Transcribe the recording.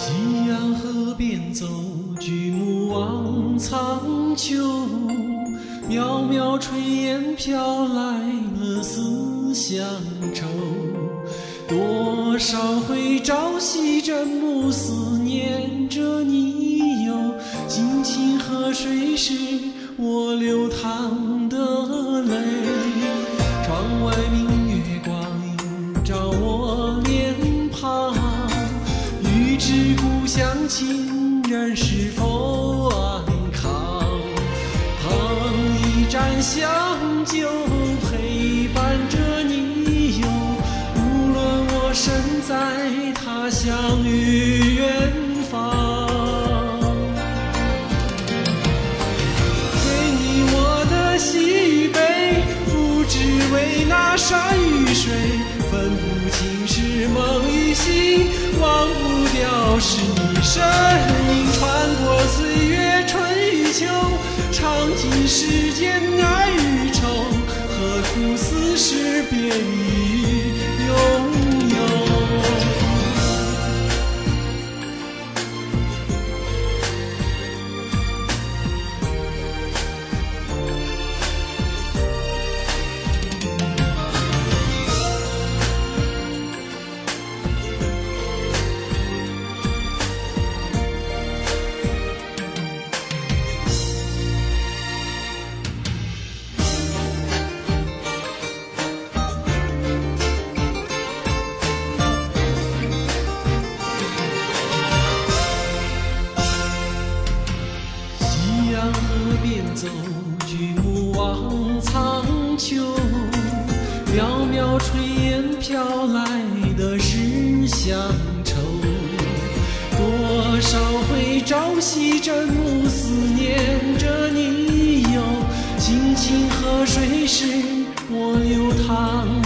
夕阳河边走，举目望苍穹，渺渺炊烟飘来了思乡愁。多少回朝夕枕暮，思念着你哟。静静河水是我流淌的泪，窗外明月光映照我脸庞。欲知故乡情人是否安康？烫一盏香酒陪伴着你哟。无论我身在他乡与远方，给你我的喜悲，不只为那山与水，分不清是梦与醒，忘不掉是你身影，穿过岁月春与秋，尝尽世间爱与愁，何苦似是别离拥有。河边走，举目望苍穹，渺渺炊烟飘来的是乡愁。多少回朝夕枕暮，思念着你哟。静静河水是我流淌